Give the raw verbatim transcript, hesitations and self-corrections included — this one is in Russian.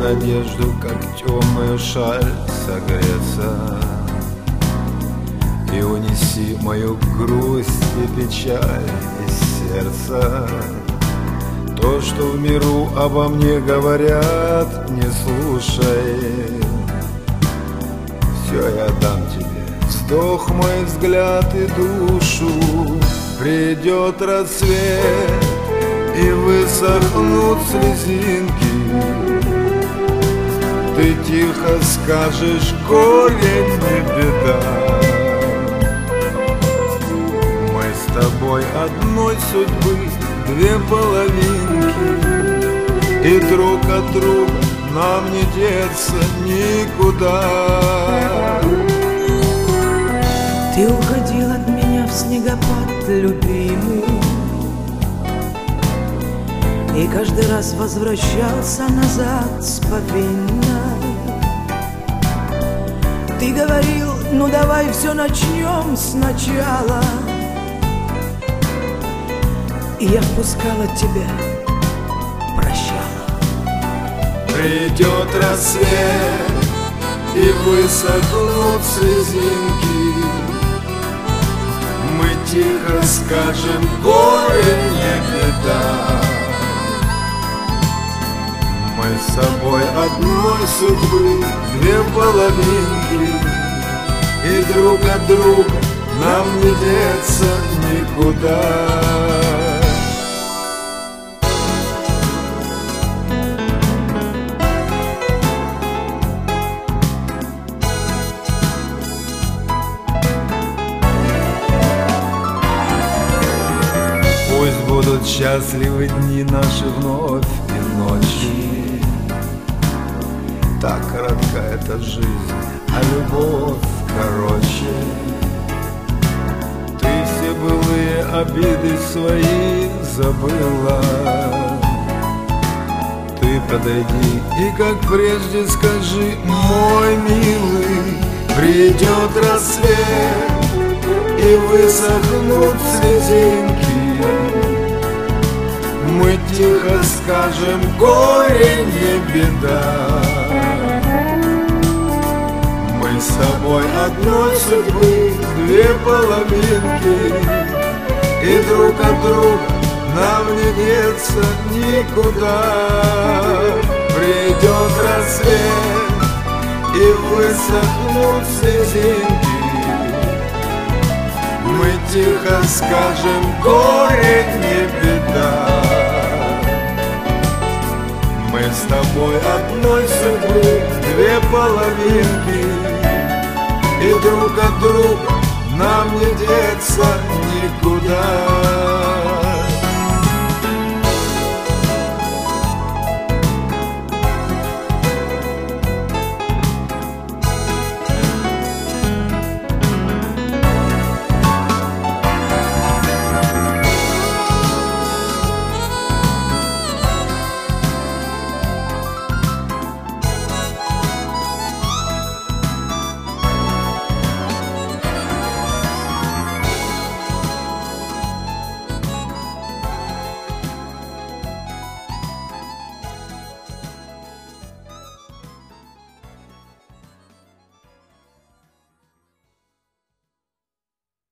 надежду, как темную шаль, согреться. И унеси мою грусть и печаль из сердца. То, что в миру обо мне говорят, не слушай. Все я дам тебе, вздох мой, взгляд и душу. Придет рассвет, и высохнут слезинки. Ты тихо скажешь: горе не беда. Мы с тобой одной судьбы, две половинки, и друг от друга нам не деться никуда. Ты уходил от меня в снегопад, любимый, и каждый раз возвращался назад спокойно. Ты говорил: ну давай все начнем сначала. И я впускала тебя, прощала. Придет рассвет, и высохнут слезинки. Мы тихо скажем: горе не беда. Мы с собой одной судьбы, две половинки, и друг от друга нам не деться никуда. Пусть будут счастливы дни наши вновь и ночи. Так коротка эта жизнь, а любовь короче. Ты все былые обиды свои забыла. Ты подойди и, как прежде, скажи: мой милый, придет рассвет, и высохнут слезинки. Мы тихо скажем: горе не беда. Мы с тобой одной судьбы, две половинки, и друг от друга нам не деться никуда. Придет рассвет, и высохнут слезинки. Мы тихо скажем: горе не беда. Мы с тобой одной судьбы, две половинки, и друг от друга нам не деться никуда.